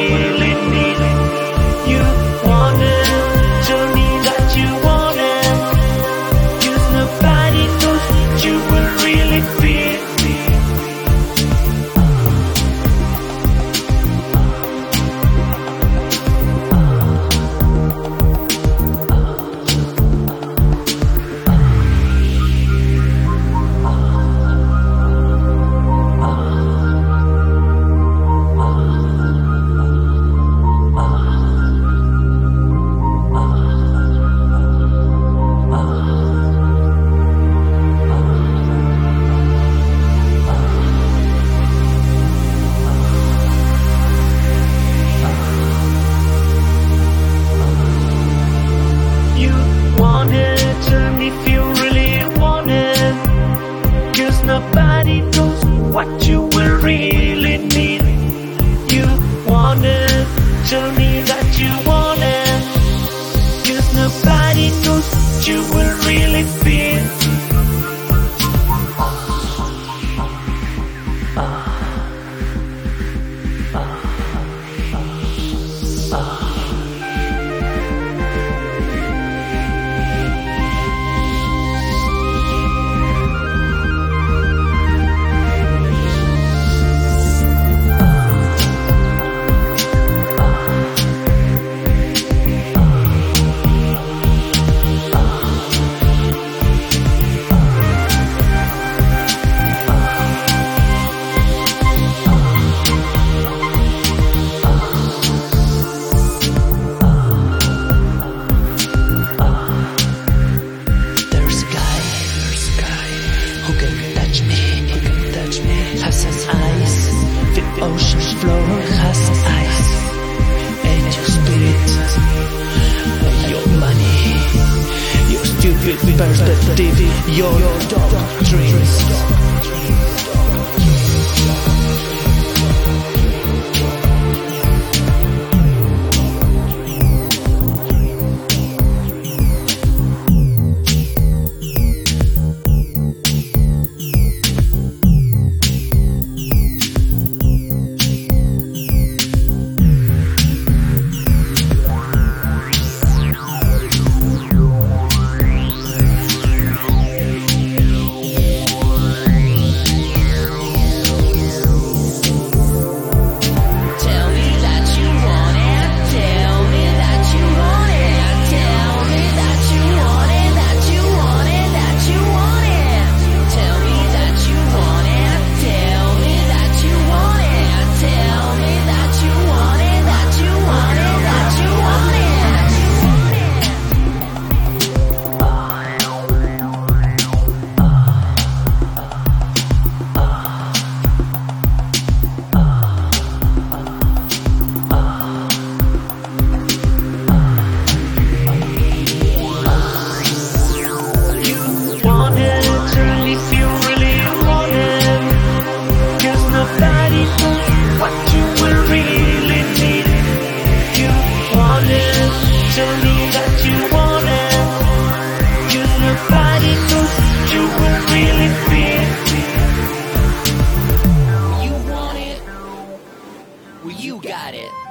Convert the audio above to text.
really need. You wanna tell me that you wanna, 'cause nobody knows what you will really feel. Nobody knows what you will really need. You wanna tell me that you wanna, 'cause nobody knows what you will really feel. Ocean's floor has ice, and your spirit, your money, your stupid perspective, your doctrines. Tell me that you wanna, 'cause nobody knows what you will really feel. You want it? Well, you got it.